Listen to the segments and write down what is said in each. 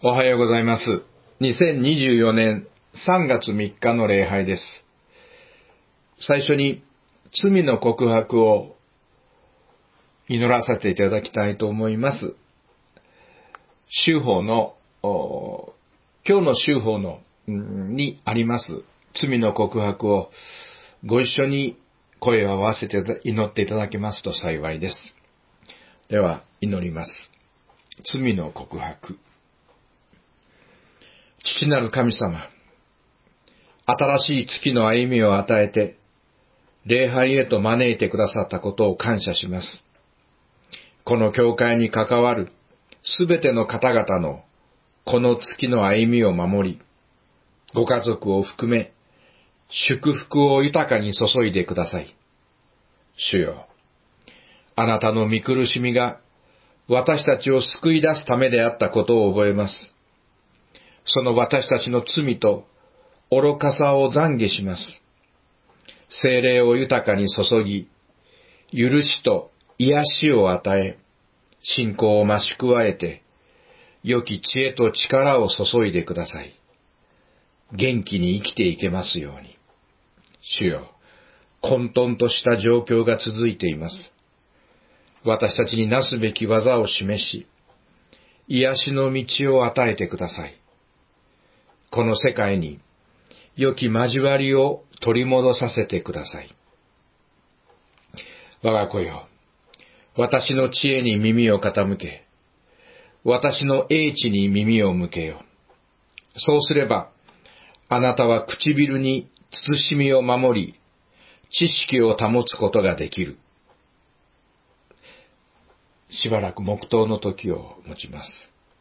おはようございます。2024年3月3日の礼拝です。最初に罪の告白を祈らせていただきたいと思います。週報の、今日の週報のにあります罪の告白をご一緒に声を合わせて祈っていただけますと幸いです。では祈ります。罪の告白。父なる神様、新しい月の歩みを与えて、礼拝へと招いてくださったことを感謝します。この教会に関わるすべての方々のこの月の歩みを守り、ご家族を含め、祝福を豊かに注いでください。主よ、あなたの御苦しみが私たちを救い出すためであったことを覚えます。その私たちの罪と愚かさを懺悔します。聖霊を豊かに注ぎ、許しと癒しを与え、信仰を増し加えて、良き知恵と力を注いでください。元気に生きていけますように。主よ、混沌とした状況が続いています。私たちになすべき技を示し、癒しの道を与えてください。この世界に良き交わりを取り戻させてください。我が子よ、私の知恵に耳を傾け、私の英知に耳を向けよ。そうすれば、あなたは唇に慎みを守り、知識を保つことができる。しばらく黙祷の時を持ちます。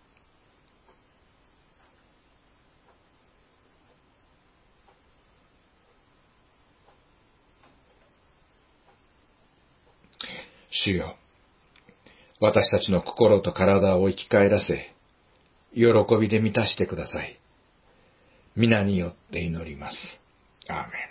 主よ、私たちの心と体を生き返らせ、喜びで満たしてください。皆によって祈ります。アーメン。